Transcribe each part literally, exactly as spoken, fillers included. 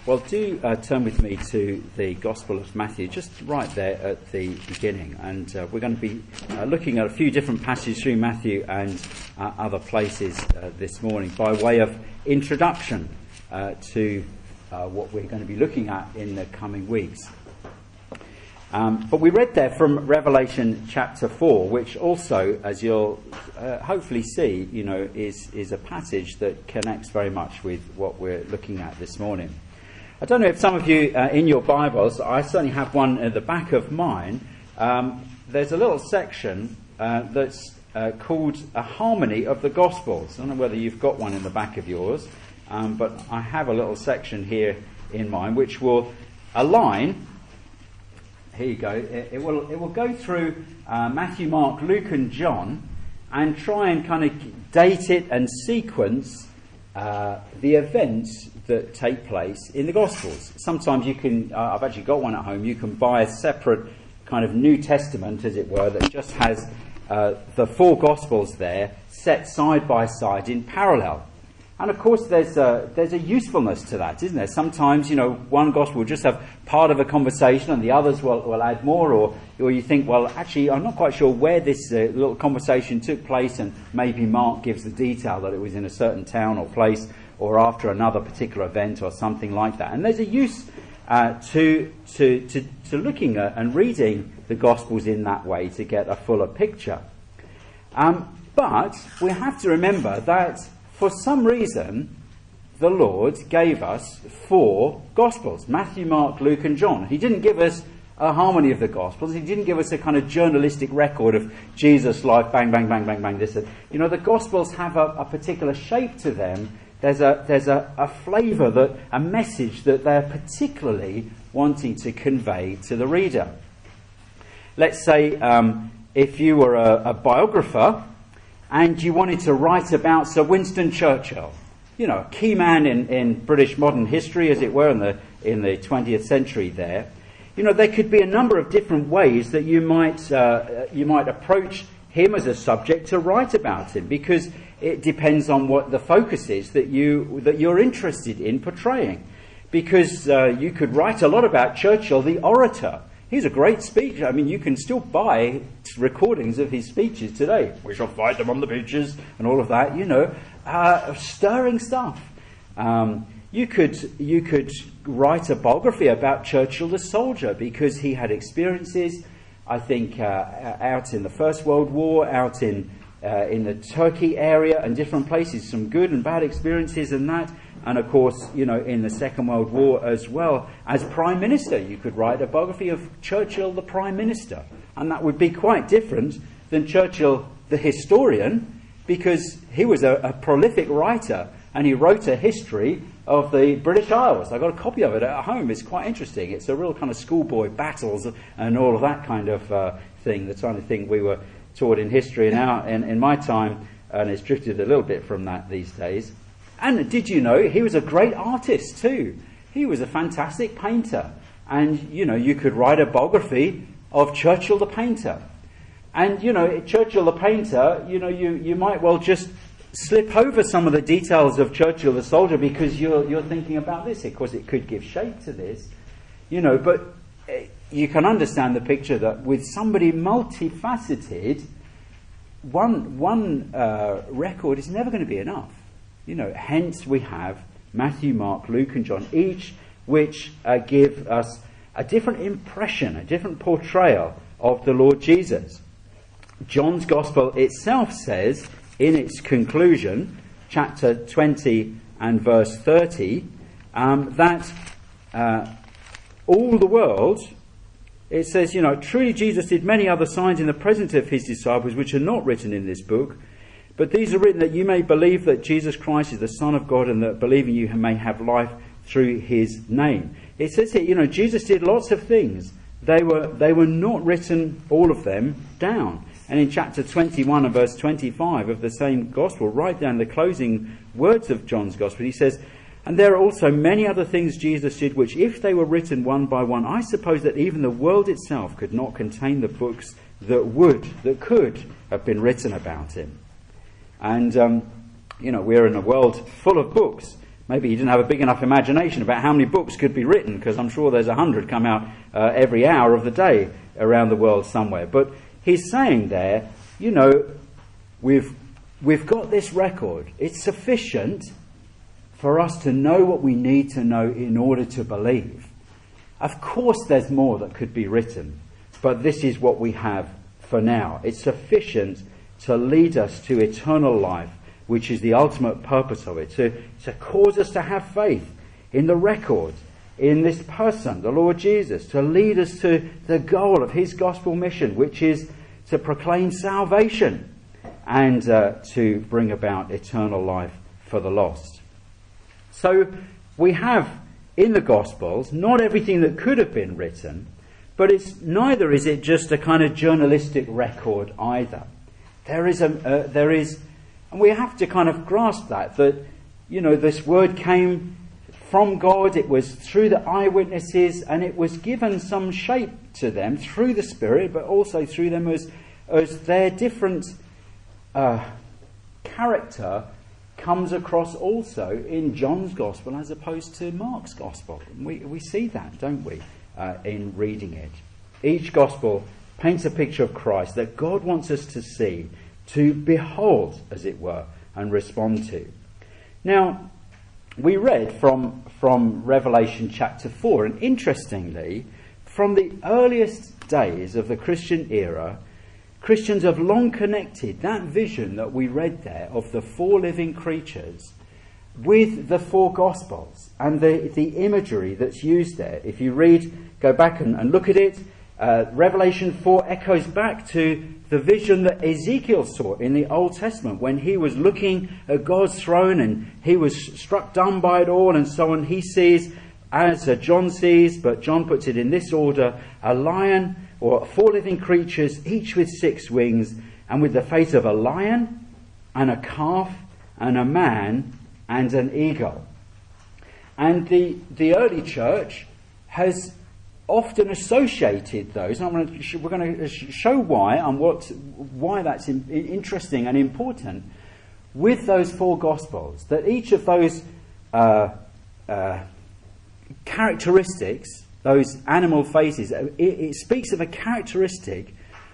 Well, do uh, turn with me to the Gospel of Matthew, just right there at the beginning. And uh, we're going to be uh, looking at a few different passages through Matthew and uh, other places uh, this morning by way of introduction uh, to uh, what we're going to be looking at in the coming weeks. Um, but we read there from Revelation chapter four, which also, as you'll uh, hopefully see, you know, is, is a passage that connects very much with what we're looking at this morning. I don't know if some of you uh, in your Bibles, I certainly have one at the back of mine, um, there's a little section uh, that's uh, called A Harmony of the Gospels. I don't know whether you've got one in the back of yours, um, but I have a little section here in mine which will align. Here you go. It, it will it will go through uh, Matthew, Mark, Luke and John and try and kind of date it and sequence uh, the events that take place in the Gospels. Sometimes you can, uh, I've actually got one at home, you can buy a separate kind of New Testament, as it were, that just has uh, the four Gospels there set side by side in parallel. And of course there's a, there's a usefulness to that, isn't there? Sometimes, you know, one Gospel will just have part of a conversation and the others will, will add more, or, or you think, well, actually, I'm not quite sure where this uh, little conversation took place, and maybe Mark gives the detail that it was in a certain town or place, or after another particular event or something like that. And there's a use uh, to, to, to, to looking at and reading the Gospels in that way to get a fuller picture. Um, but we have to remember that for some reason, the Lord gave us four Gospels, Matthew, Mark, Luke and John. He didn't give us a harmony of the Gospels. He didn't give us a kind of journalistic record of Jesus' life, bang, bang, bang, bang, bang, this. You know, the Gospels have a, a particular shape to them. There's a there's a, a flavour, that a message that they're particularly wanting to convey to the reader. Let's say um, if you were a, a biographer and you wanted to write about Sir Winston Churchill, you know, a key man in, in British modern history, as it were, in the in the twentieth century there, you know, there could be a number of different ways that you might uh, you might approach him as a subject to write about him, because it depends on what the focus is that you that you're interested in portraying. Because uh, you could write a lot about Churchill, the orator. He's a great speaker. I mean, you can still buy recordings of his speeches today. We shall fight them on the beaches and all of that. You know, uh, stirring stuff. Um, you could you could write a biography about Churchill, the soldier, because he had experiences, I think, uh, out in the First World War, out in uh, in the Turkey area and different places, some good and bad experiences in that. And of course, you know, in the Second World War as well, as Prime Minister, you could write a biography of Churchill, the Prime Minister. And that would be quite different than Churchill, the historian, because he was a, a prolific writer and he wrote a history of the British Isles. I got a copy of it at home. It's quite interesting. It's a real kind of schoolboy battles and all of that kind of uh, thing, the kind of thing we were taught in history in, our, in, in my time, and it's drifted a little bit from that these days. And did you know he was a great artist too? He was a fantastic painter. And, you know, you could write a biography of Churchill the painter. And, you know, Churchill the painter, you know, you, you might well just slip over some of the details of Churchill the soldier because you're, you're thinking about this. Of course, it could give shape to this, you know, but you can understand the picture that with somebody multifaceted, one, one uh, record is never going to be enough. You know, hence we have Matthew, Mark, Luke and John, each which uh, give us a different impression, a different portrayal of the Lord Jesus. John's Gospel itself says, in its conclusion, chapter twenty and verse thirty, um, that uh, all the world, it says, you know, truly Jesus did many other signs in the presence of his disciples, which are not written in this book. But these are written that you may believe that Jesus Christ is the Son of God, and that believing you may have life through his name. It says here, you know, Jesus did lots of things. They were they were not written, all of them, down. And in chapter twenty-one and verse twenty-five of the same Gospel, right down the closing words of John's Gospel, he says, and there are also many other things Jesus did, which if they were written one by one, I suppose that even the world itself could not contain the books that would, that could have been written about him. And, um, you know, we're in a world full of books. maybe he didn't have a big enough imagination about how many books could be written, because I'm sure there's a hundred come out uh, every hour of the day around the world somewhere. But he's saying there, you know, we've we've got this record. It's sufficient for us to know what we need to know in order to believe. Of course there's more that could be written, but this is what we have for now. It's sufficient to lead us to eternal life, which is the ultimate purpose of it, to, to cause us to have faith in the record, in this person, the Lord Jesus, to lead us to the goal of his gospel mission, which is to proclaim salvation and uh, to bring about eternal life for the lost. So we have in the Gospels not everything that could have been written, but it's neither is it just a kind of journalistic record either. There is a uh, there is, and we have to kind of grasp that that you know this word came from God. It was through the eyewitnesses, and it was given some shape to them through the Spirit, but also through them as as their different uh, character comes across also in John's Gospel as opposed to Mark's Gospel. We we see that, don't we, uh, in reading it. Each Gospel paints a picture of Christ that God wants us to see, to behold, as it were, and respond to. Now, we read from, from Revelation chapter four, and interestingly, from the earliest days of the Christian era, Christians have long connected that vision that we read there of the four living creatures with the four Gospels and the, the imagery that's used there. If you read, go back and, and look at it, uh, Revelation four echoes back to the vision that Ezekiel saw in the Old Testament when he was looking at God's throne and he was struck dumb by it all and so on. He sees, as uh, John sees, but John puts it in this order, a lion or four living creatures, each with six wings, and with the face of a lion, and a calf, and a man, and an eagle. And the, the early church has often associated those, and I'm going to, we're going to show why, and what, why that's in, interesting and important, with those four Gospels, that each of those uh, uh, characteristics, those animal faces, it, it speaks of a characteristic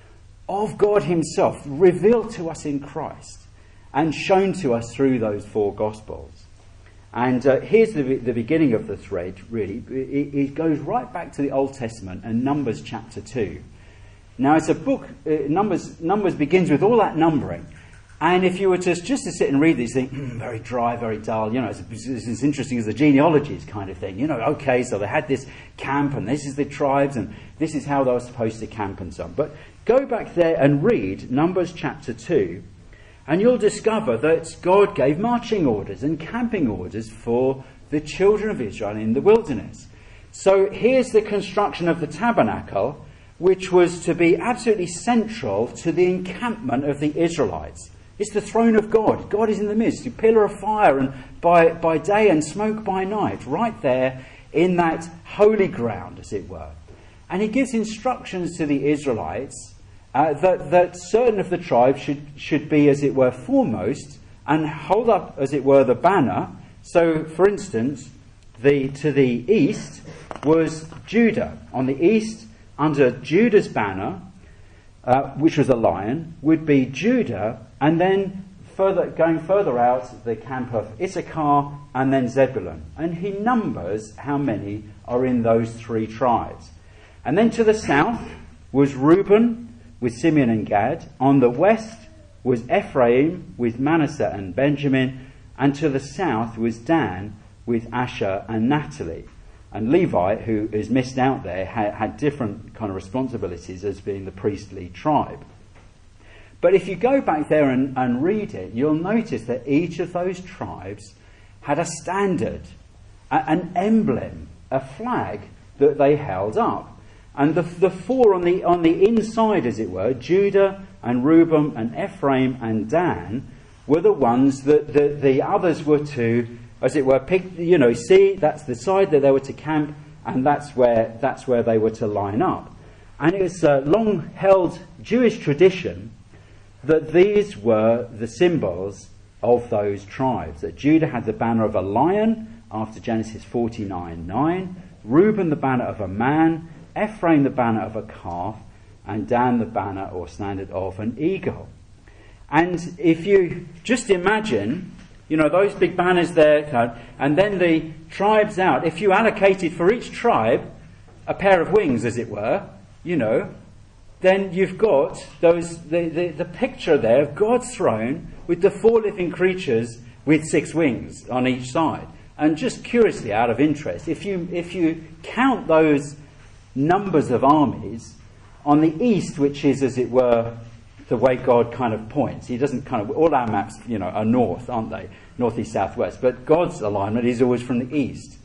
of God himself revealed to us in Christ and shown to us through those four Gospels. And uh, here's the, the beginning of the thread, really. It, it goes right back to the Old Testament and Numbers chapter two. Now, it's a book, uh, Numbers Numbers begins with all that numbering. And if you were to just to sit and read these, think, mm, very dry, very dull, you know, it's, it's as interesting as the genealogies kind of thing. You know, okay, so they had this camp, and this is the tribes, and this is how they were supposed to camp and so on. But go back there and read Numbers chapter two, and you'll discover that God gave marching orders and camping orders for the children of Israel in the wilderness. So here's the construction of the tabernacle, which was to be absolutely central to the encampment of the Israelites. It's the throne of God. God is in the midst, a pillar of fire and by, by day and smoke by night, right there in that holy ground, as it were. And he gives instructions to the Israelites uh, that, that certain of the tribes should, should be, as it were, foremost and hold up, as it were, the banner. So, for instance, the to the east was Judah. On the east, under Judah's banner, uh, which was a lion, would be Judah. And then further, going further out, the camp of Issachar and then Zebulun. And he numbers how many are in those three tribes. And then to the south was Reuben with Simeon and Gad. On the west was Ephraim with Manasseh and Benjamin. And to the south was Dan with Asher and Naphtali. And Levi, who is missed out there, had, had different kind of responsibilities as being the priestly tribe. But if you go back there and, and read it, you'll notice that each of those tribes had a standard, a, an emblem, a flag that they held up. And the, the four on the, on the inside, as it were, Judah and Reuben and Ephraim and Dan, were the ones that the, the others were to, as it were, pick, you know, see, that's the side that they were to camp, and that's where, that's where they were to line up. And it was a long-held Jewish tradition that these were the symbols of those tribes. That Judah had the banner of a lion, after Genesis forty-nine nine, Reuben the banner of a man, Ephraim the banner of a calf, and Dan the banner or standard of an eagle. And if you just imagine, you know, those big banners there, and then the tribes out, if you allocated for each tribe a pair of wings, as it were, you know, then you've got those the, the, the picture there of God's throne with the four living creatures with six wings on each side. And just curiously, out of interest, if you if you count those numbers of armies on the east, which is, as it were, the way God kind of points. He doesn't kind of, all our maps, you know, are north, aren't they? North, east, south, west. But God's alignment is always from the east.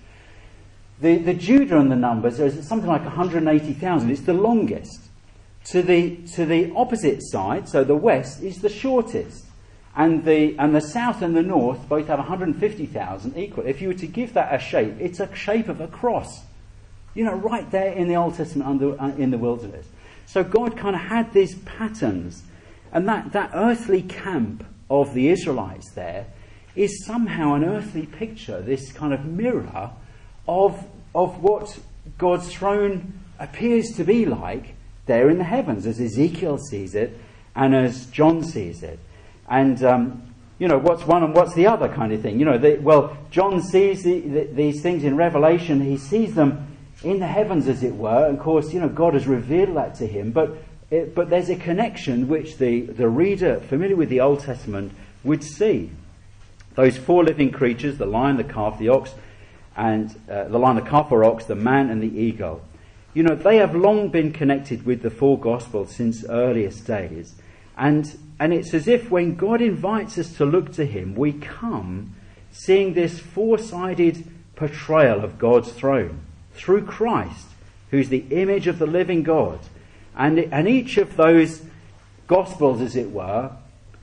The, the Judah and the numbers is something like one hundred eighty thousand. It's the longest. To the, to the opposite side, so the west, is the shortest. And the, and the south and the north both have one hundred fifty thousand equal. If you were to give that a shape, it's a shape of a cross. You know, right there in the Old Testament under, uh, in the wilderness. So God kind of had these patterns. And that, that earthly camp of the Israelites there is somehow an earthly picture, this kind of mirror of, of what God's throne appears to be like there in the heavens, as Ezekiel sees it and as John sees it. And, um, you know, what's one and what's the other kind of thing. You know, the, well, John sees the, the, these things in Revelation. He sees them in the heavens, as it were. And of course, you know, God has revealed that to him. But It, but there's a connection which the, the reader familiar with the Old Testament would see. Those four living creatures, the lion, the calf, the ox, and uh, the lion, the calf or ox, the man and the eagle, you know, they have long been connected with the four Gospels since earliest days. And, and it's as if when God invites us to look to him, we come seeing this four-sided portrayal of God's throne through Christ, who's the image of the living God. And, and each of those Gospels, as it were,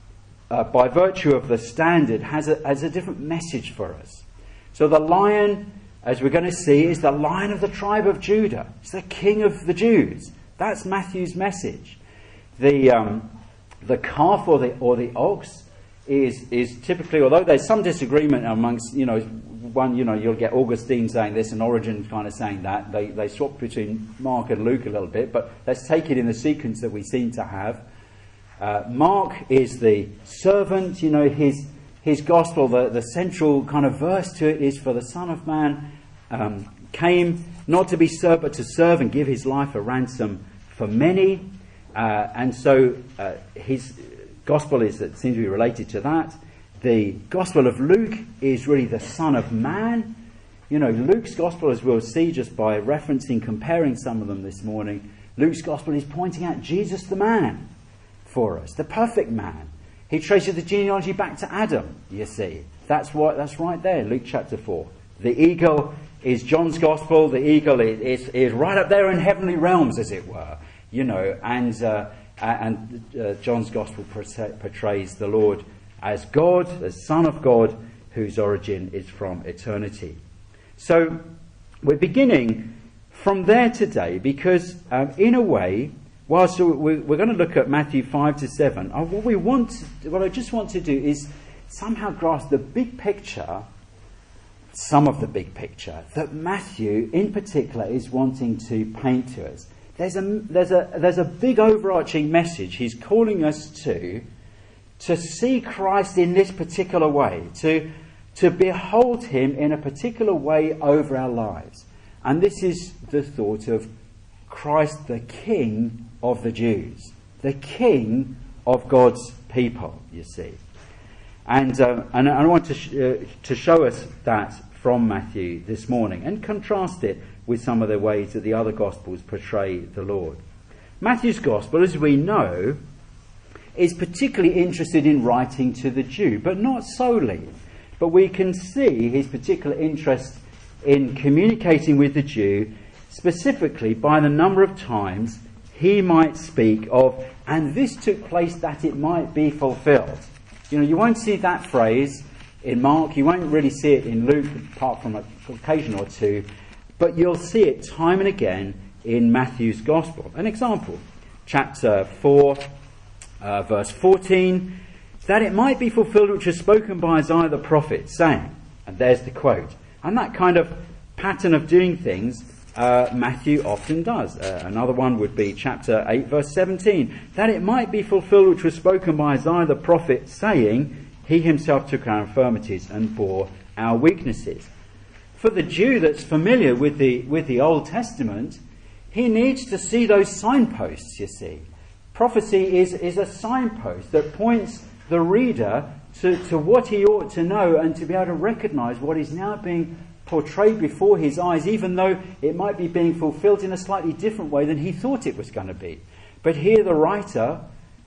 uh, by virtue of the standard, has a, has a different message for us. So the lion, as we're going to see, is the lion of the tribe of Judah. It's the king of the Jews. That's Matthew's message. The um, the calf or the or the ox is is typically, although there's some disagreement amongst, you know, one, you know, you'll get Augustine saying this and Origen kind of saying that. They they swap between Mark and Luke a little bit, but let's take it in the sequence that we seem to have. Uh, Mark is the servant, you know, his his gospel, the, the central kind of verse to it is, for the Son of Man um, came not to be served but to serve and give his life a ransom for many. Uh, and so uh, his gospel is that seems to be related to that. The Gospel of Luke is really the Son of Man. You know, Luke's Gospel, as we'll see just by referencing, comparing some of them this morning, Luke's Gospel is pointing out Jesus the man for us, the perfect man. He traces the genealogy back to Adam, you see. That's what, that's right there, Luke chapter four. The eagle is John's Gospel. The eagle is, is, is right up there in heavenly realms, as it were. You know, and, uh, and uh, John's Gospel portrays the Lord as God, as Son of God, whose origin is from eternity. So we're beginning from there today because, um, in a way, whilst we're going to look at Matthew five to seven, what we want, what I just want to do is somehow grasp the big picture, some of the big picture that Matthew, in particular, is wanting to paint to us. There's a there's a there's a big overarching message he's calling us to. To see Christ in this particular way, to, to behold him in a particular way over our lives. And this is the thought of Christ, the King of the Jews, the King of God's people, you see. And, uh, and I want to, sh- uh, to show us that from Matthew this morning and contrast it with some of the ways that the other Gospels portray the Lord. Matthew's Gospel, as we know, is particularly interested in writing to the Jew, but not solely. But we can see his particular interest in communicating with the Jew, specifically by the number of times he might speak of, and this took place that it might be fulfilled. You know, you won't see that phrase in Mark, you won't really see it in Luke, apart from an occasion or two, but you'll see it time and again in Matthew's Gospel. An example, chapter four, Uh, verse fourteen, that it might be fulfilled which was spoken by Isaiah the prophet, saying, and there's the quote, And that kind of pattern of doing things uh, Matthew often does. Uh, another one would be chapter eight, verse seventeen. That it might be fulfilled which was spoken by Isaiah the prophet, saying, he himself took our infirmities and bore our weaknesses. For the Jew that's familiar with the, with the Old Testament, he needs to see those signposts, you see. Prophecy is, is a signpost that points the reader to, to what he ought to know and to be able to recognise what is now being portrayed before his eyes, even though it might be being fulfilled in a slightly different way than he thought it was going to be. But here the writer,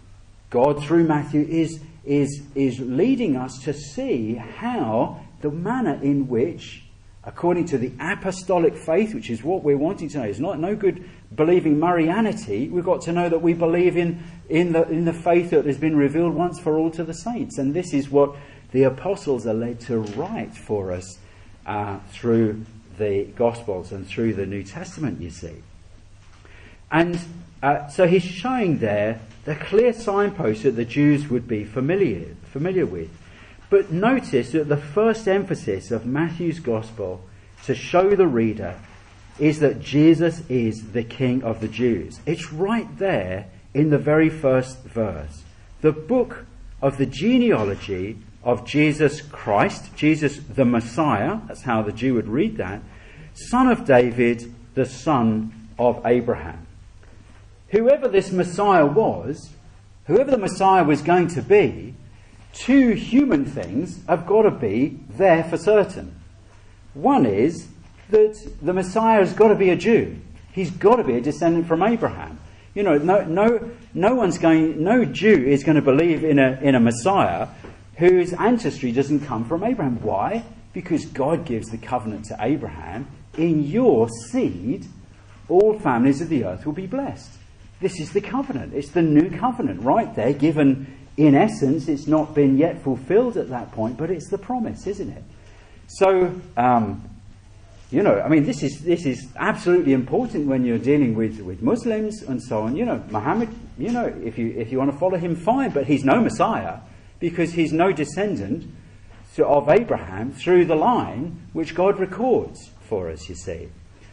God through Matthew, is, is, is leading us to see how the manner in which, according to the apostolic faith, which is what we're wanting to know, it's not no good believing Marianity. We've got to know that we believe in, in, the, in the faith that has been revealed once for all to the saints. And this is what the apostles are led to write for us uh, through the Gospels and through the New Testament, you see. And uh, so he's showing there the clear signpost that the Jews would be familiar, familiar with. But notice that the first emphasis of Matthew's Gospel to show the reader is that Jesus is the King of the Jews. It's right there in the very first verse. The book of the genealogy of Jesus Christ, Jesus the Messiah, that's how the Jew would read that, son of David, the son of Abraham. Whoever this Messiah was, whoever the Messiah was going to be, two human things have got to be there for certain. One is that the Messiah has got to be a Jew. He's got to be a descendant from Abraham. You know, no, no, no one's going, no Jew is going to believe in a in a Messiah whose ancestry doesn't come from Abraham. Why? Because God gives the covenant to Abraham: in your seed, all families of the earth will be blessed. This is the covenant. It's the new covenant right there, given. In essence, it's not been yet fulfilled at that point, but it's the promise, isn't it? So, um, you know, I mean, this is this is absolutely important when you're dealing with, with Muslims and so on. You know, Muhammad, you know, if you if you want to follow him, fine, but he's no Messiah because he's no descendant of Abraham through the line which God records for us, you see.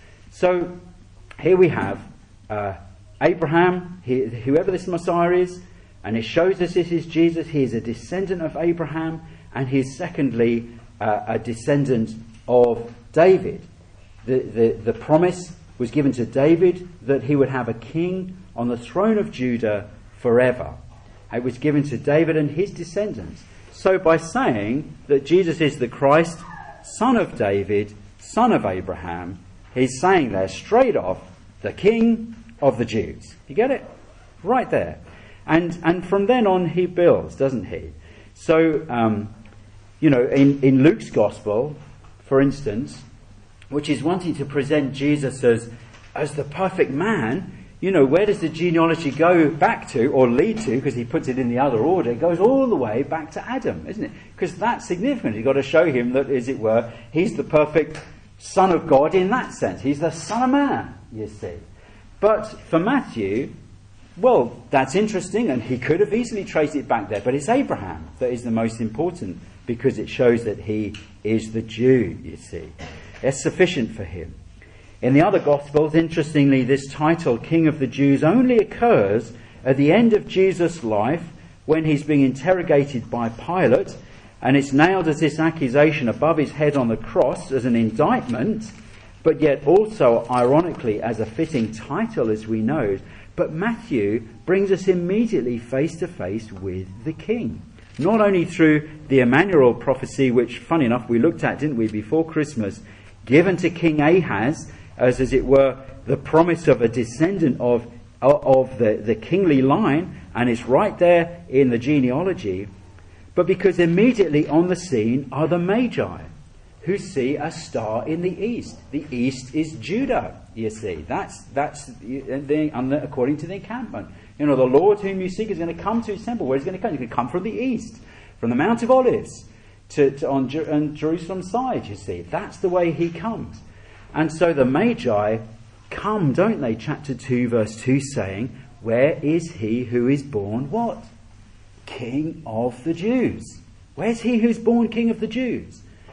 So, here we have uh, Abraham, he, whoever this Messiah is. And it shows us this is Jesus. He is a descendant of Abraham, and he is secondly uh, a descendant of David. The, the, the promise was given to David that he would have a king on the throne of Judah forever. It was given to David and his descendants. So by saying that Jesus is the Christ, son of David, son of Abraham, he's saying there straight off, the King of the Jews. You get it? Right there. And and from then on he builds, doesn't he? So, um, you know, in, in Luke's Gospel, for instance, which is wanting to present Jesus as, as the perfect man, you know, where does the genealogy go back to or lead to? Because he puts it in the other order. It goes all the way back to Adam, isn't it? Because that's significant. You've got to show him that, as it were, he's the perfect Son of God in that sense. He's the Son of Man, you see. But for Matthew, well, that's interesting, and he could have easily traced it back there, but it's Abraham that is the most important because it shows that he is the Jew, you see. It's sufficient for him. In the other Gospels, interestingly, this title, King of the Jews, only occurs at the end of Jesus' life when he's being interrogated by Pilate, and it's nailed as this accusation above his head on the cross as an indictment, but yet also, ironically, as a fitting title, as we know. But Matthew brings us immediately face to face with the King. Not only through the Emmanuel prophecy, which, funny enough, we looked at, didn't we, before Christmas, given to King Ahaz, as, as it were, the promise of a descendant of, of the, the kingly line, and it's right there in the genealogy, but because immediately on the scene are the Magi, who see a star in the east. The east is Judah, you see. That's that's the, according to the encampment. You know, the Lord whom you seek is going to come to his temple. Where is he going to come? He's going to come from the east, from the Mount of Olives, to, to on, on Jerusalem's side, you see. That's the way he comes. And so the Magi come, don't they? Chapter two, verse two, saying, where is he who is born what? King of the Jews. Where's he who's born King of the Jews?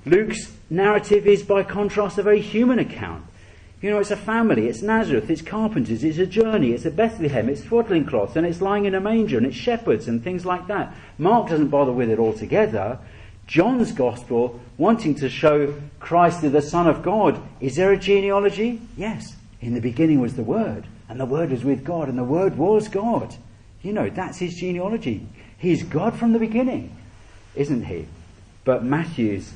Luke's narrative is, by contrast, a very human account. You know, it's a family, it's Nazareth, it's carpenters, it's a journey, it's a Bethlehem, it's swaddling cloths, and it's lying in a manger, and it's shepherds and things like that. Mark doesn't bother with it altogether. John's Gospel, wanting to show Christ as the Son of God. Is there a genealogy? Yes. In the beginning was the Word, and the Word was with God, and the Word was God. You know, that's his genealogy. He's God from the beginning, isn't he? But Matthew's,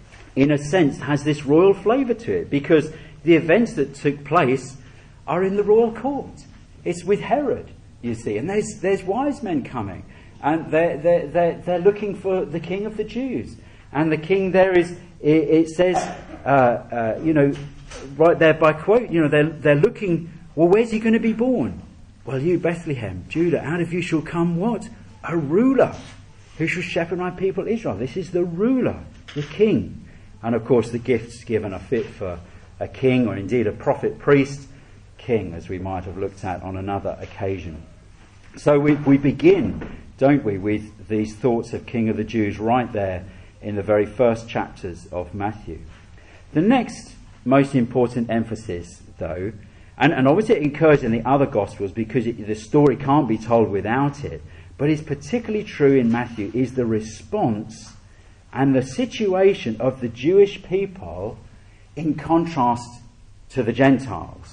in a sense, has this royal flavour to it, because the events that took place are in the royal court. It's with Herod, you see, and there's there's wise men coming. And they're, they're, they're, they're looking for the King of the Jews. And the King there is, it, it says, uh, uh, you know, right there by quote, you know, they're, they're looking, well, where's he going to be born? Well, you, Bethlehem, Judah, out of you shall come what? A ruler who shall shepherd my people Israel. This is the ruler, the King. And of course, the gifts given are fit for a king, or indeed a prophet, priest, king, as we might have looked at on another occasion. So we, we begin, don't we, with these thoughts of King of the Jews right there in the very first chapters of Matthew. The next most important emphasis, though, and, and obviously it occurs in the other Gospels because it, the story can't be told without it, but is particularly true in Matthew, is the response and the situation of the Jewish people in contrast to the Gentiles.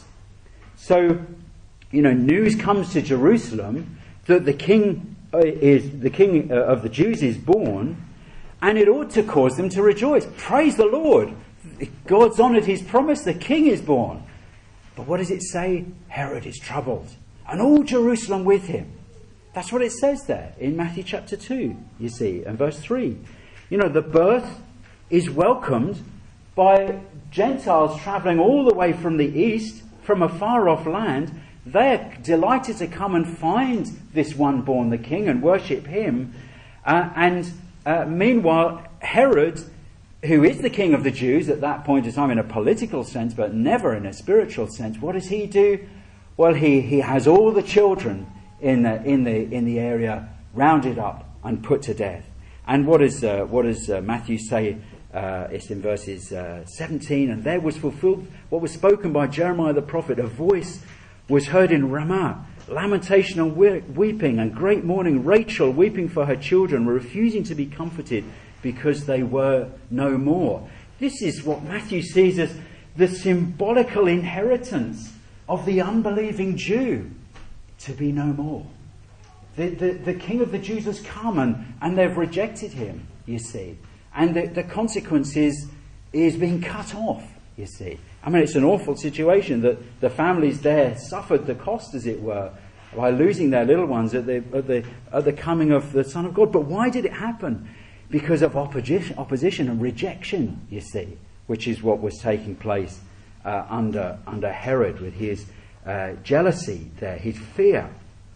So, you know, news comes to Jerusalem that the king is the king of the Jews is born, and it ought to cause them to rejoice. Praise the Lord! God's honoured his promise. The king is born. But what does it say? Herod is troubled, and all Jerusalem with him. That's what it says there in Matthew chapter two. You see, and verse three. You know, the birth is welcomed by Gentiles travelling all the way from the east, from a far off land. They're delighted to come and find this one born, the king, and worship him. Uh, and uh, meanwhile, Herod, who is the king of the Jews at that point in time in a political sense, but never in a spiritual sense, what does he do? Well, he, he has all the children in the, in the, in the area rounded up and put to death. And what, is, uh, what does uh, Matthew say? Uh, it's in verses uh, seventeen. And there was fulfilled what was spoken by Jeremiah the prophet. A voice was heard in Ramah, lamentation and we- weeping and great mourning. Rachel weeping for her children, refusing to be comforted because they were no more. This is what Matthew sees as the symbolical inheritance of the unbelieving Jew, to be no more. The, the, the king of the Jews has come and, and they've rejected him, you see. And the, the consequence is, is being cut off, you see. I mean, it's an awful situation that the families there suffered the cost, as it were, by losing their little ones at the, at the, at the coming of the Son of God. But why did it happen? Because of opposition, opposition and rejection, you see, which is what was taking place uh, under, under Herod with his uh, jealousy there, his fear.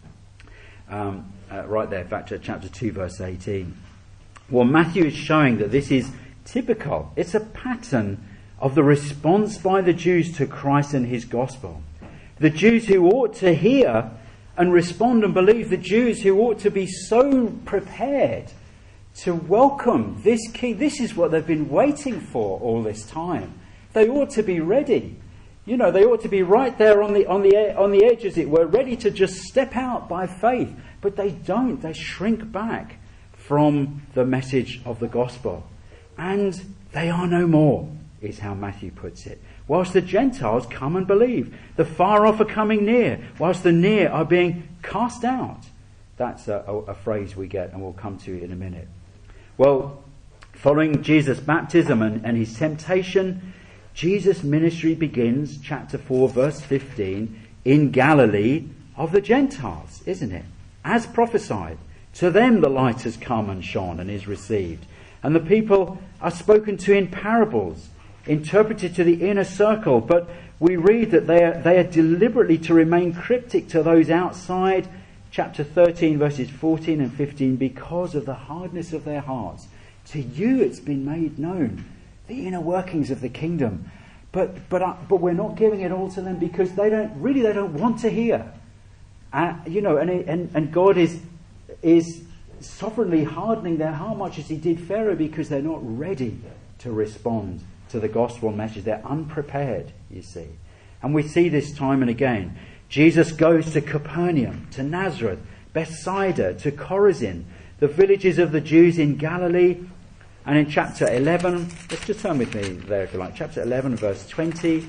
Um, uh, right there, back to chapter two, verse eighteen. Well, Matthew is showing that this is typical. It's a pattern of the response by the Jews to Christ and his gospel. The Jews who ought to hear and respond and believe, the Jews who ought to be so prepared to welcome this king. This is what they've been waiting for all this time. They ought to be ready. You know, they ought to be right there on the on the on the edge, as it were, ready to just step out by faith. But they don't. They shrink back from the message of the gospel. And they are no more, is how Matthew puts it. Whilst the Gentiles come and believe. The far off are coming near, whilst the near are being cast out. That's a, a, a phrase we get, and we'll come to in a minute. Well, following Jesus' baptism and, and his temptation, Jesus' ministry begins, chapter four, verse fifteen, in Galilee of the Gentiles, isn't it? As prophesied. To them the light has come and shone and is received. And the people are spoken to in parables, interpreted to the inner circle. But we read that they are, they are deliberately to remain cryptic to those outside. Chapter thirteen, verses fourteen and fifteen, because of the hardness of their hearts. To you it's been made known, the inner workings of the kingdom. But but uh, but we're not giving it all to them because they don't really they don't want to hear. Uh, you know, and, and and God is is sovereignly hardening their heart, much as he did Pharaoh, because they're not ready to respond to the gospel message. They're unprepared, you see. And we see this time and again. Jesus goes to Capernaum, to Nazareth, Bethsaida, to Chorazin, the villages of the Jews in Galilee. And in chapter eleven, let's just turn with me there if you like, chapter eleven, verse twenty.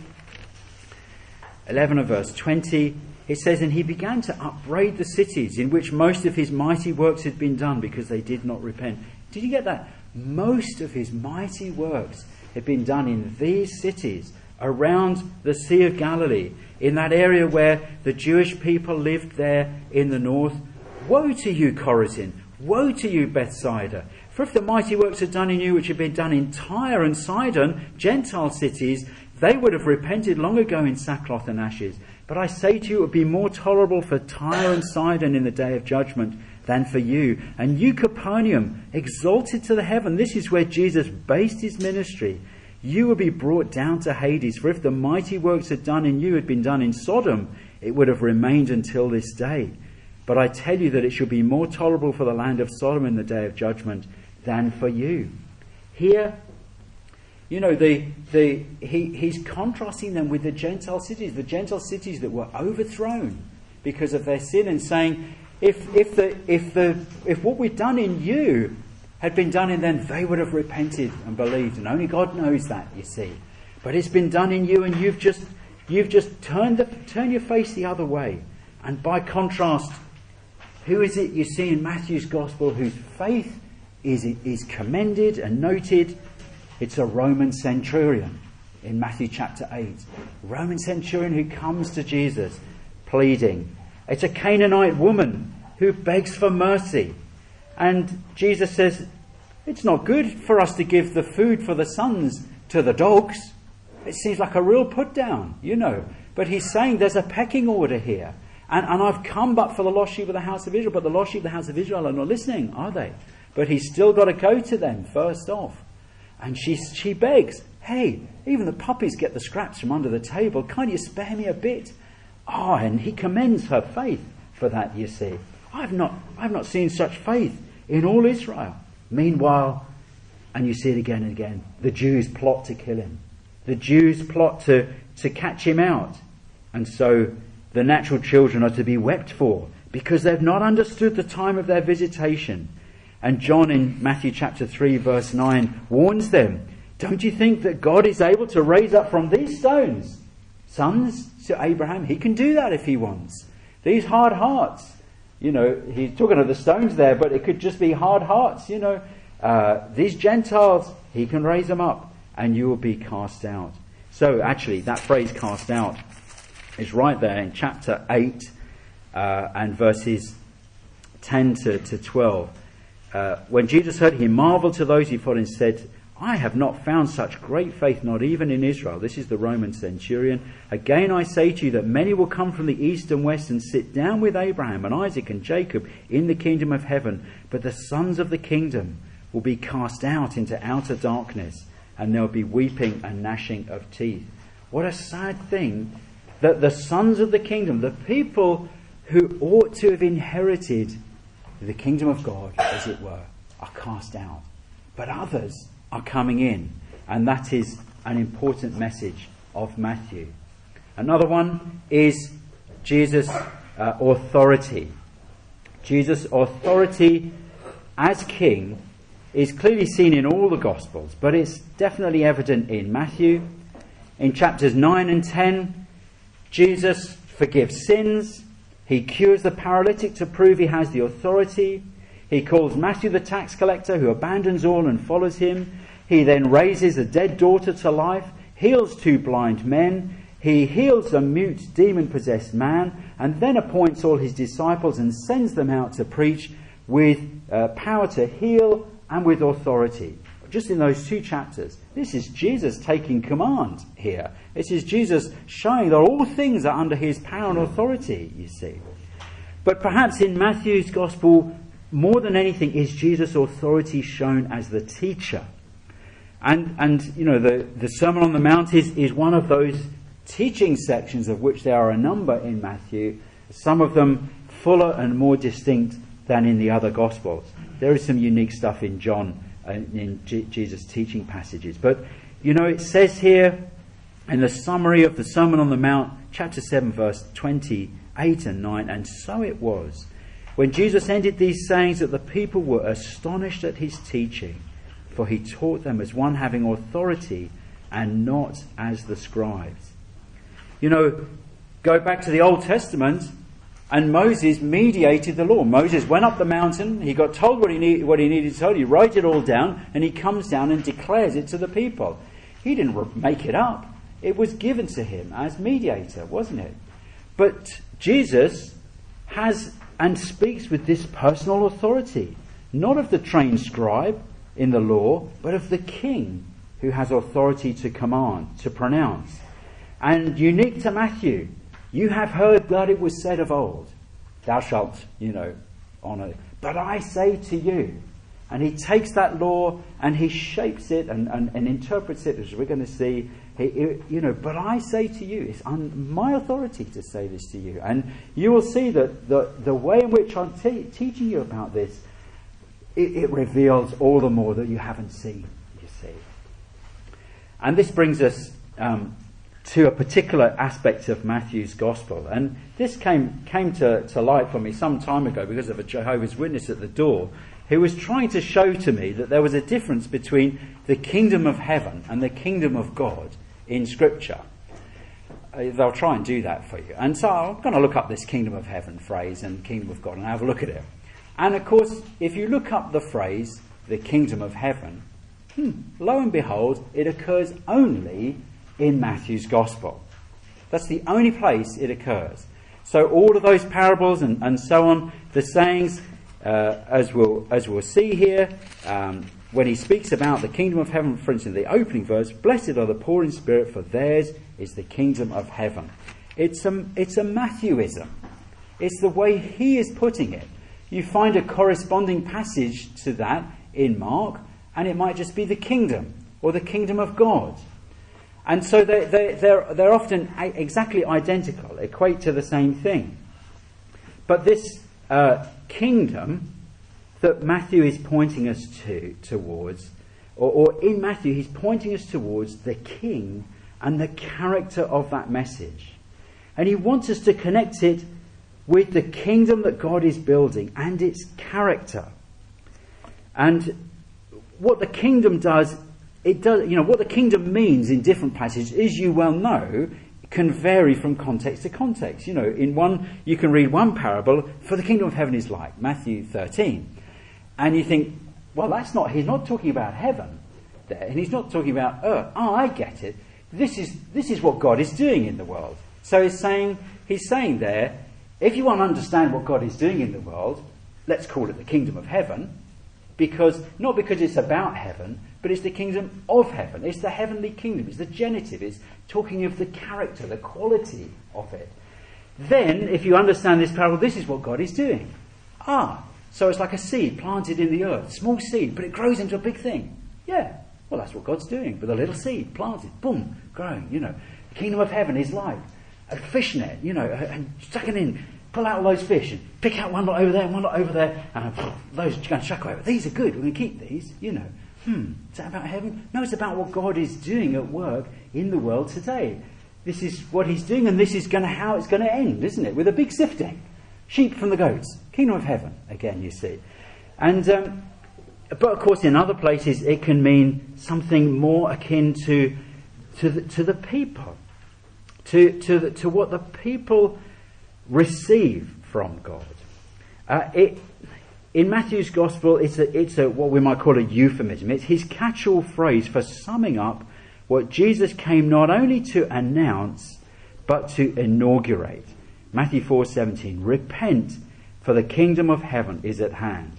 eleven and verse twenty, it says, "And he began to upbraid the cities in which most of his mighty works had been done, because they did not repent." Did you get that? Most of his mighty works had been done in these cities around the Sea of Galilee, in that area where the Jewish people lived there in the north. Woe to you, Chorazin! Woe to you, Bethsaida! For if the mighty works are done in you which have been done in Tyre and Sidon, Gentile cities, they would have repented long ago in sackcloth and ashes. But I say to you, it would be more tolerable for Tyre and Sidon in the day of judgment than for you. And you, Capernaum, exalted to the heaven. This is where Jesus based his ministry. You will be brought down to Hades. For if the mighty works had done in you had been done in Sodom, it would have remained until this day. But I tell you that it shall be more tolerable for the land of Sodom in the day of judgment than for you. Here, you know, the the he, he's contrasting them with the Gentile cities, the Gentile cities that were overthrown because of their sin, and saying, if if the if the if what we've done in you had been done in them, they would have repented and believed. And only God knows that, you see. But it's been done in you, and you've just you've just turned the, turned your face the other way. And by contrast, who is it you see in Matthew's Gospel whose faith is is commended and noted? It's a Roman centurion in Matthew chapter eight. Roman centurion who comes to Jesus pleading. It's a Canaanite woman who begs for mercy. And Jesus says, it's not good for us to give the food for the sons to the dogs. It seems like a real put down, you know. But he's saying there's a pecking order here. And, and I've come but for the lost sheep of the house of Israel. But the lost sheep of the house of Israel are not listening, are they? But he's still got to go to them first off. And she she begs, hey, even the puppies get the scraps from under the table. Can't you spare me a bit? Oh, and he commends her faith for that, you see. I've not I've not seen such faith in all Israel. Meanwhile, and you see it again and again, the Jews plot to kill him. The Jews plot to, to catch him out. And so the natural children are to be wept for because they've not understood the time of their visitation. And John in Matthew chapter three verse nine warns them, don't you think that God is able to raise up from these stones sons to Abraham? He can do that if he wants. These hard hearts, you know, he's talking of the stones there, but it could just be hard hearts, you know. Uh, these Gentiles, he can raise them up and you will be cast out. So actually that phrase cast out is right there in chapter eight uh, and verses ten to, to twelve. Uh, when Jesus heard, he marveled to those who followed and said, I have not found such great faith, not even in Israel. This is the Roman centurion. Again, I say to you that many will come from the east and west and sit down with Abraham and Isaac and Jacob in the kingdom of heaven. But the sons of the kingdom will be cast out into outer darkness, and there will be weeping and gnashing of teeth. What a sad thing that the sons of the kingdom, the people who ought to have inherited the kingdom of God, as it were, are cast out. But others are coming in. And that is an important message of Matthew. Another one is Jesus' uh, authority. Jesus' authority as king is clearly seen in all the Gospels, but it's definitely evident in Matthew. In chapters nine and ten, Jesus forgives sins. He cures the paralytic to prove he has the authority. He calls Matthew the tax collector, who abandons all and follows him. He then raises a dead daughter to life, heals two blind men. He heals a mute, demon-possessed man, and then appoints all his disciples and sends them out to preach with uh, power to heal and with authority. Just in those two chapters, this is Jesus taking command here. This is Jesus showing that all things are under his power and authority, you see. But perhaps in Matthew's Gospel, more than anything, is Jesus' authority shown as the teacher. And, and you know, the, the Sermon on the Mount is, is one of those teaching sections, of which there are a number in Matthew, some of them fuller and more distinct than in the other Gospels. There is some unique stuff in John in G- Jesus' teaching passages. But, you know, it says here in the summary of the Sermon on the Mount, chapter seven, verse twenty-eight and nine, and so it was, when Jesus ended these sayings, that the people were astonished at his teaching, for he taught them as one having authority and not as the scribes. You know, go back to the Old Testament, and Moses mediated the law. Moses went up the mountain, he got told what he, need, what he needed to tell, he wrote it all down, and he comes down and declares it to the people. He didn't re- make it up. It was given to him as mediator, wasn't it? But Jesus has and speaks with this personal authority, not of the trained scribe in the law, but of the king who has authority to command, to pronounce. And unique to Matthew, you have heard that it was said of old, thou shalt, you know, honour. But I say to you, and he takes that law and he shapes it and, and, and interprets it, as we're going to see. He, he, you know, but I say to you, it's on my authority to say this to you. And you will see that the, the way in which I'm te- teaching you about this, it, it reveals all the more that you haven't seen, you see. And this brings us um, to a particular aspect of Matthew's Gospel. And this came came to, to light for me some time ago because of a Jehovah's Witness at the door who was trying to show to me that there was a difference between the kingdom of heaven and the kingdom of God in Scripture. Uh, they'll try and do that for you. And so I'm going to look up this kingdom of heaven phrase and kingdom of God and have a look at it. And of course, if you look up the phrase, the kingdom of heaven, hmm, lo and behold, it occurs only in Matthew's Gospel. That's the only place it occurs. So all of those parables and, and so on, the sayings, uh, as we'll as we'll see here, um, when he speaks about the kingdom of heaven, for instance, the opening verse, blessed are the poor in spirit, for theirs is the kingdom of heaven. It's a, it's a Matthewism. It's the way he is putting it. You find a corresponding passage to that in Mark, and it might just be the kingdom or the kingdom of God. And so they, they, they're, they're often exactly identical, equate to the same thing. But this uh, kingdom that Matthew is pointing us to towards, or, or in Matthew he's pointing us towards the king and the character of that message. And he wants us to connect it with the kingdom that God is building and its character. And what the kingdom does, it does, you know, what the kingdom means in different passages, as you well know, can vary from context to context. You know, in one, you can read one parable, for the kingdom of heaven is like, Matthew thirteen. And you think, well, that's not, he's not talking about heaven there, and he's not talking about earth. Oh, I get it. This is, this is what God is doing in the world. So he's saying, he's saying there, if you want to understand what God is doing in the world, let's call it the kingdom of heaven, because, not because it's about heaven, but it's the kingdom of heaven. It's the heavenly kingdom. It's the genitive. It's talking of the character, the quality of it. Then, if you understand this parable, this is what God is doing. Ah, so it's like a seed planted in the earth. Small seed, but it grows into a big thing. Yeah, well, that's what God's doing with a little seed planted. Boom, growing, you know. The kingdom of heaven is like a fishnet, you know, and stuck it in. Pull out all those fish and pick out one lot over there and one lot over there. And uh, those you're going to chuck over. These are good. We're going to keep these, you know. Hmm, is that about heaven? No, it's about what God is doing at work in the world today. This is what he's doing, and this is going to how it's going to end, isn't it? With a big sifting. Sheep from the goats. Kingdom of heaven, again, you see. And, um, but of course, in other places, it can mean something more akin to, to the, to the people. To, to, the, to what the people receive from God. Uh, it, in Matthew's Gospel, it's a, it's a what we might call a euphemism. It's his catch-all phrase for summing up what Jesus came not only to announce, but to inaugurate. Matthew four seventeen, repent, for the kingdom of heaven is at hand.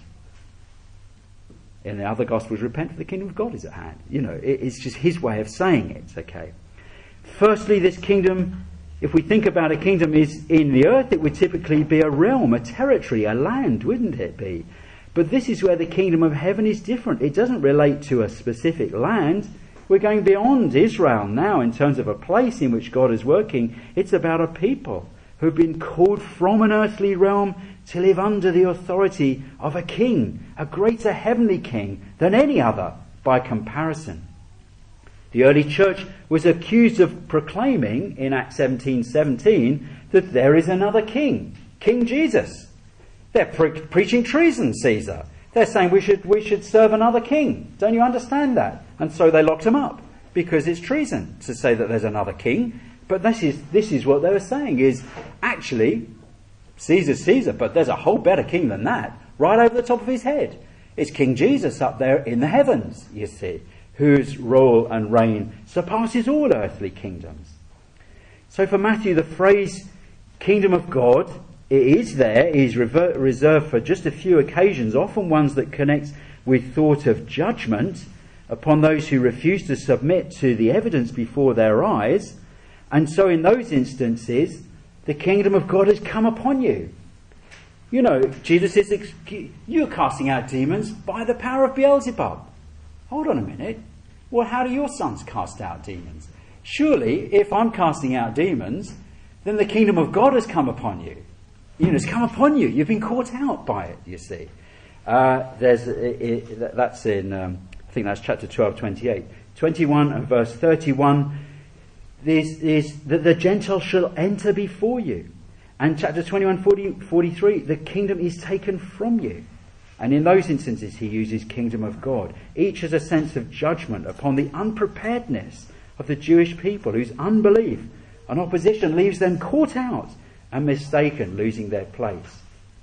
In the other Gospels, repent, for the kingdom of God is at hand. You know, it, it's just his way of saying it, okay? Firstly, this kingdom, if we think about a kingdom is in the earth, it would typically be a realm, a territory, a land, wouldn't it be? But this is where the kingdom of heaven is different. It doesn't relate to a specific land. We're going beyond Israel now in terms of a place in which God is working. It's about a people who've been called from an earthly realm to live under the authority of a king, a greater heavenly king than any other by comparison. The early church was accused of proclaiming in Acts seventeen seventeen that there is another king, King Jesus. They're pre- preaching treason, Caesar. They're saying we should we should serve another king. Don't you understand that? And so they locked him up because it's treason to say that there's another king. But this is this is what they were saying is actually Caesar's Caesar, but there's a whole better king than that, right over the top of his head. It's King Jesus up there in the heavens, you see, whose rule and reign surpasses all earthly kingdoms. So for Matthew, the phrase kingdom of God, it is there, it is rever- reserved for just a few occasions, often ones that connect with thought of judgment upon those who refuse to submit to the evidence before their eyes. And so in those instances, the kingdom of God has come upon you. You know, Jesus says, you're casting out demons by the power of Beelzebub. Hold on a minute. Well, how do your sons cast out demons? Surely, if I'm casting out demons, then the kingdom of God has come upon you. You know, it's come upon you. You've been caught out by it, you see. Uh, there's it, it, that's in, um, I think that's chapter twelve, twenty-eight. twenty-one and verse thirty-one. This is that the Gentiles shall enter before you. And chapter twenty-one, forty, forty-three, the kingdom is taken from you. And in those instances he uses kingdom of God. Each has a sense of judgment upon the unpreparedness of the Jewish people, whose unbelief and opposition leaves them caught out and mistaken, losing their place.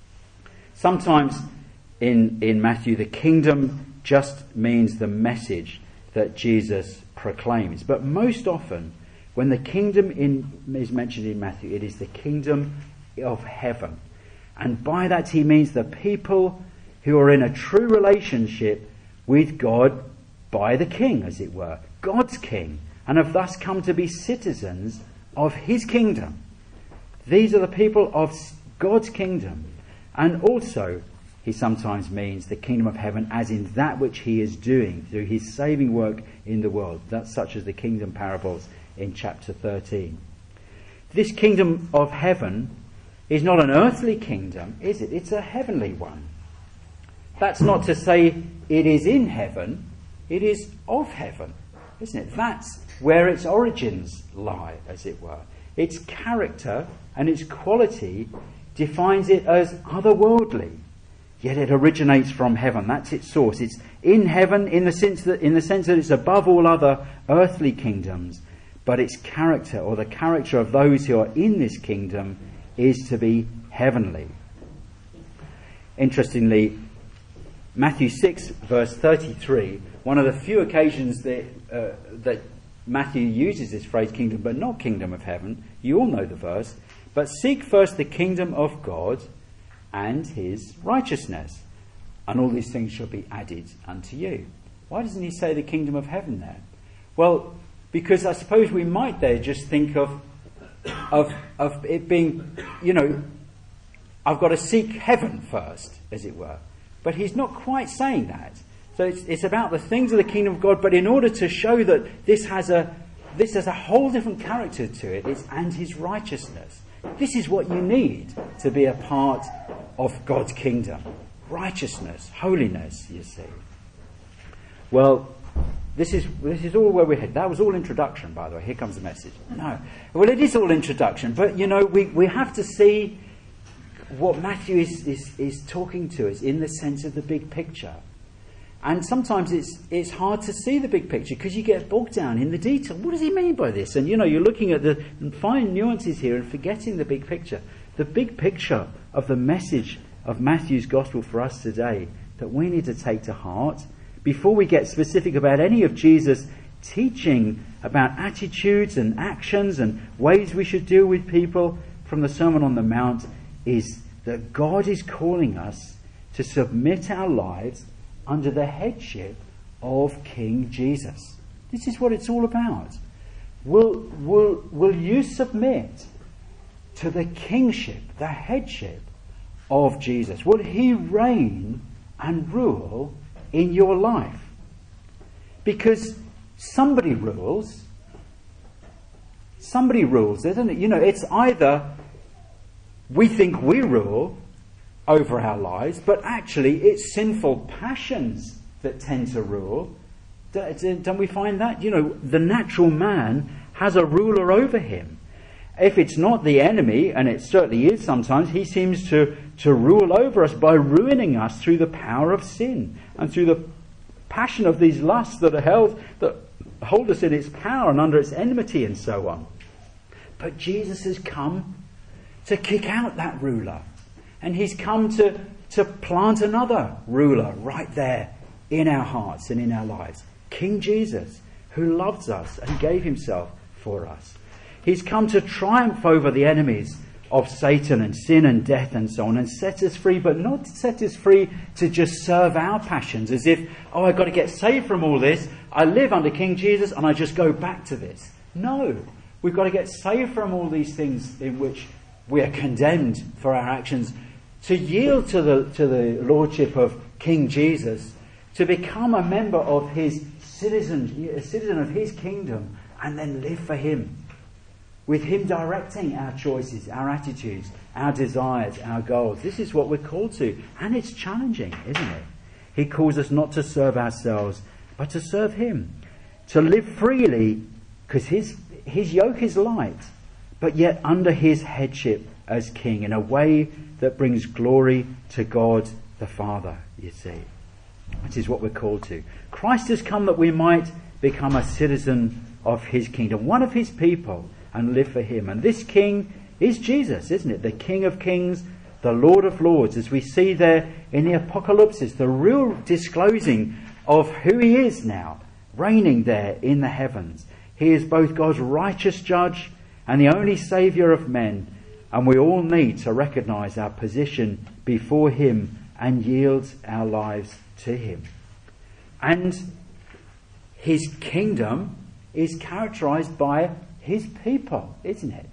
Sometimes in, in Matthew, the kingdom just means the message that Jesus proclaims. But most often, when the kingdom in, is mentioned in Matthew, it is the kingdom of heaven. And by that he means the people who are in a true relationship with God by the king, as it were, God's king, and have thus come to be citizens of his kingdom. These are the people of God's kingdom. And also, he sometimes means the kingdom of heaven as in that which he is doing through his saving work in the world. That's such as the kingdom parables in chapter thirteen. This kingdom of heaven is not an earthly kingdom, is it? It's a heavenly one. That's not to say it is in heaven, it is of heaven, isn't it? That's where its origins lie, as it were. Its character and its quality defines it as otherworldly, yet it originates from heaven. That's its source. It's in heaven in the sense that in the sense that it's above all other earthly kingdoms, but its character, or the character of those who are in this kingdom, is to be heavenly. Interestingly, Matthew six verse thirty-three, one of the few occasions that uh, that Matthew uses this phrase kingdom, but not kingdom of heaven. You all know the verse. But seek first the kingdom of God and his righteousness, and all these things shall be added unto you. Why doesn't he say the kingdom of heaven there? Well, because I suppose we might there just think of of of it being, you know, I've got to seek heaven first, as it were. But he's not quite saying that. So it's, it's about the things of the kingdom of God, but in order to show that this has a this has a whole different character to it, it's and his righteousness. This is what you need to be a part of God's kingdom. Righteousness, holiness, you see. Well, this is this is all where we're headed. That was all introduction, by the way. Here comes the message. No. Well, it is all introduction, but you know, we, we have to see what Matthew is, is, is talking to us in the sense of the big picture. And sometimes it's it's hard to see the big picture because you get bogged down in the detail. What does he mean by this? And you know, you're looking at the fine nuances here and forgetting the big picture. The big picture of the message of Matthew's gospel for us today that we need to take to heart before we get specific about any of Jesus' teaching about attitudes and actions and ways we should deal with people from the Sermon on the Mount is that God is calling us to submit our lives under the headship of King Jesus. This is what it's all about. Will, will, will you submit to the kingship, the headship of Jesus? Will he reign and rule in your life? Because somebody rules. Somebody rules, isn't it? You know, it's either we think we rule over our lives, but actually it's sinful passions that tend to rule. Don't we find that? You know, the natural man has a ruler over him. If it's not the enemy, and it certainly is sometimes, he seems to, to rule over us by ruining us through the power of sin and through the passion of these lusts that are held, that hold us in its power and under its enmity and so on. But Jesus has come to kick out that ruler. And he's come to, to plant another ruler right there in our hearts and in our lives. King Jesus, who loves us and gave himself for us. He's come to triumph over the enemies of Satan and sin and death and so on, and set us free, but not set us free to just serve our passions as if, oh, I've got to get saved from all this. I live under King Jesus and I just go back to this. No, we've got to get saved from all these things in which we are condemned for our actions, to yield to the to the lordship of King Jesus, to become a member of his citizen, a citizen of his kingdom, and then live for him, with him directing our choices, our attitudes, our desires, our goals. This is what we're called to, and it's challenging, isn't it? He calls us not to serve ourselves, but to serve him, to live freely, because his his yoke is light, but yet under his headship as king, in a way that brings glory to God the Father, you see. That is what we're called to. Christ has come that we might become a citizen of his kingdom, one of his people, and live for him. And this king is Jesus, isn't it? The King of Kings, the Lord of Lords, as we see there in the Apocalypse, the real disclosing of who he is now, reigning there in the heavens. He is both God's righteous judge and the only saviour of men, and we all need to recognise our position before him and yield our lives to him. And his kingdom is characterised by his people, isn't it?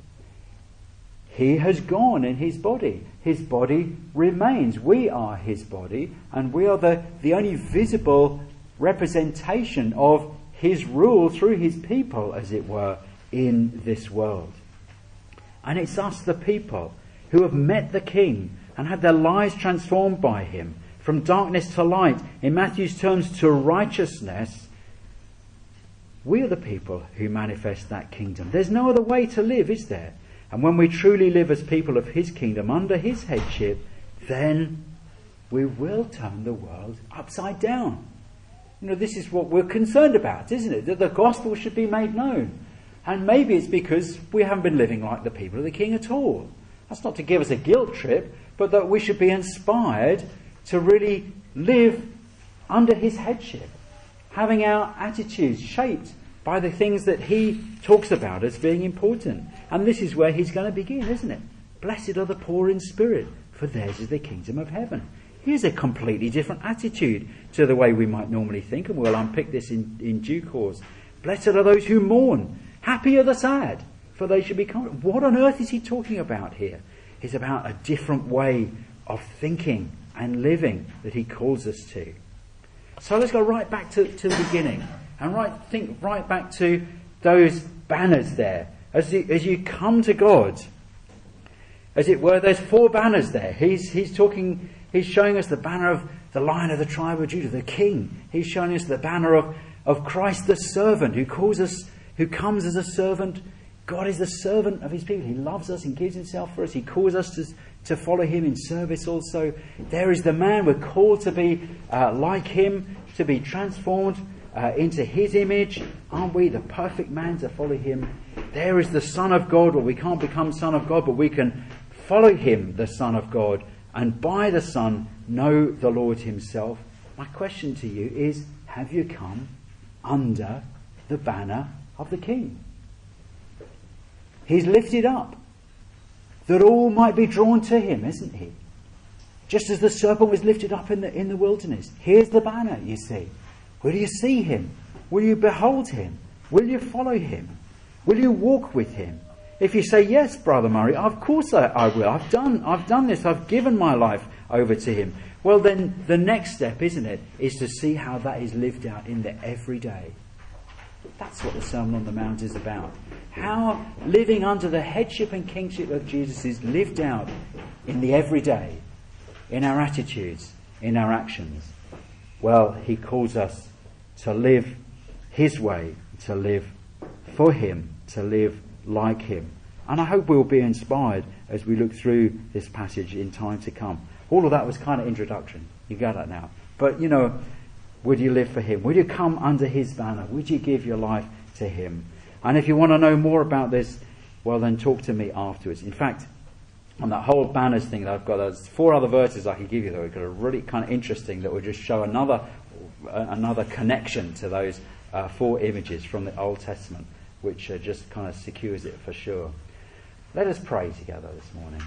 He has gone in his body. His body remains. We are his body, and we are the, the only visible representation of his rule through his people, as it were, in this world. And it's us, the people, who have met the King and had their lives transformed by him, from darkness to light, in Matthew's terms, to righteousness. We are the people who manifest that kingdom. There's no other way to live, is there? And when we truly live as people of his kingdom, under his headship, then we will turn the world upside down. You know, this is what we're concerned about, isn't it? That the gospel should be made known. And maybe it's because we haven't been living like the people of the King at all. That's not to give us a guilt trip, but that we should be inspired to really live under his headship, having our attitudes shaped by the things that he talks about as being important. And this is where he's going to begin, isn't it? Blessed are the poor in spirit, for theirs is the kingdom of heaven. Here's a completely different attitude to the way we might normally think, and we'll unpick this in, in due course. Blessed are those who mourn. Happy are the sad, for they shall be comforted. What on earth is he talking about here? It's about a different way of thinking and living that he calls us to. So let's go right back to, to the beginning, and right think right back to those banners there. As you, as you come to God, as it were, there's four banners there. He's he's talking. He's showing us the banner of the Lion of the tribe of Judah, the King. He's showing us the banner of of Christ, the servant, who calls us, who comes as a servant. God is the servant of his people. He loves us and gives himself for us. He calls us to, to follow him in service also. There is the man. We're called to be uh, like him, to be transformed uh, into his image. Aren't we the perfect man to follow him? There is the Son of God. Well, we can't become Son of God, but we can follow him, the Son of God, and by the Son know the Lord himself. My question to you is, have you come under the banner of the King? He's lifted up that all might be drawn to him, isn't he? Just as the serpent was lifted up in the in the wilderness. Here's the banner, you see. Will you see him? Will you behold him? Will you follow him? Will you walk with him? If you say, yes, Brother Murray, of course I, I will. I've done I've done this. I've given my life over to him. Well, then the next step, isn't it, is to see how that is lived out in the everyday. That's what the Sermon on the Mount is about. How living under the headship and kingship of Jesus is lived out in the everyday, in our attitudes, in our actions? Well, he calls us to live his way, to live for him, to live like him. And I hope we'll be inspired as we look through this passage in time to come. All of that was kind of introduction. You got that now. But, you know, would you live for him? Would you come under his banner? Would you give your life to him? And if you want to know more about this, well, then talk to me afterwards. In fact, on that whole banners thing that I've got, there's four other verses I could give you that are really kind of interesting, that will just show another uh, another connection to those uh, four images from the Old Testament, which uh, just kind of secures it for sure. Let us pray together this morning.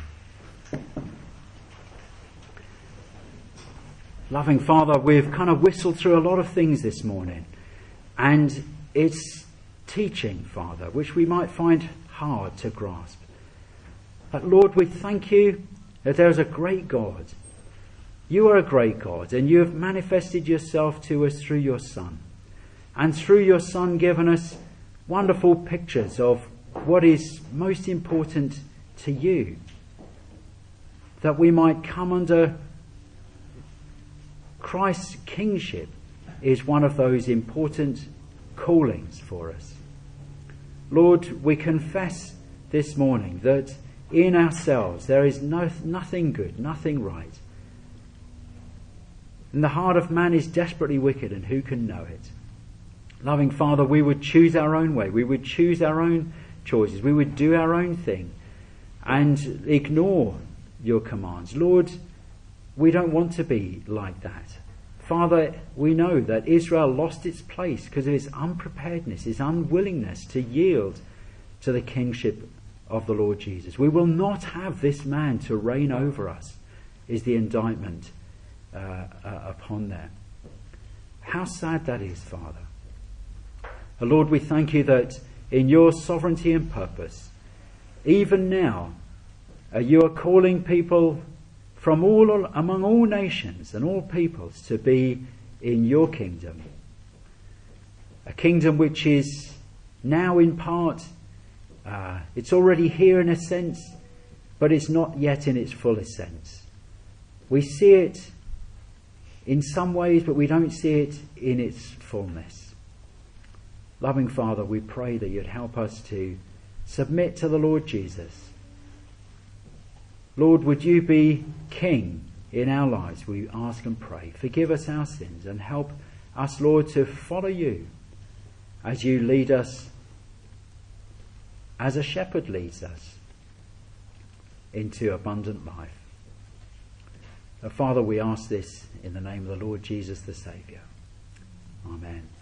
Loving Father, we've kind of whistled through a lot of things this morning, and it's teaching, Father, which we might find hard to grasp. But Lord, we thank you that there is a great God. You are a great God, and you have manifested yourself to us through your Son. And through your Son given us wonderful pictures of what is most important to you. That we might come under Christ's kingship is one of those important callings for us. Lord, we confess this morning that in ourselves there is no, nothing good, nothing right. And the heart of man is desperately wicked, and who can know it? Loving Father, we would choose our own way. We would choose our own choices. We would do our own thing and ignore your commands. Lord, we don't want to be like that. Father, we know that Israel lost its place because of its unpreparedness, its unwillingness to yield to the kingship of the Lord Jesus. We will not have this man to reign over us, is the indictment uh, uh, upon them. How sad that is, Father. Uh, Lord, we thank you that in your sovereignty and purpose, even now, uh, you are calling people from all among all nations and all peoples to be in your kingdom. A kingdom which is now in part, uh, it's already here in a sense, but it's not yet in its fullest sense. We see it in some ways, but we don't see it in its fullness. Loving Father, we pray that you'd help us to submit to the Lord Jesus. Lord, would you be King in our lives? We ask and pray. Forgive us our sins and help us, Lord, to follow you as you lead us, as a shepherd leads us into abundant life. Uh, Father, we ask this in the name of the Lord Jesus, the Saviour. Amen.